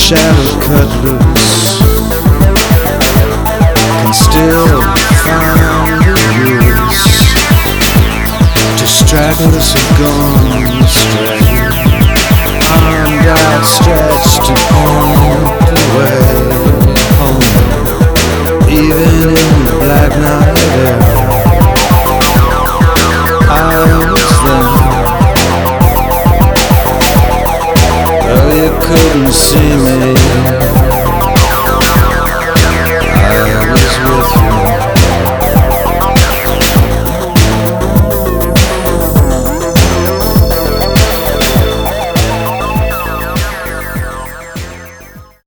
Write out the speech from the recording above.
shadow cut loose can still find a use. To stragglers have gone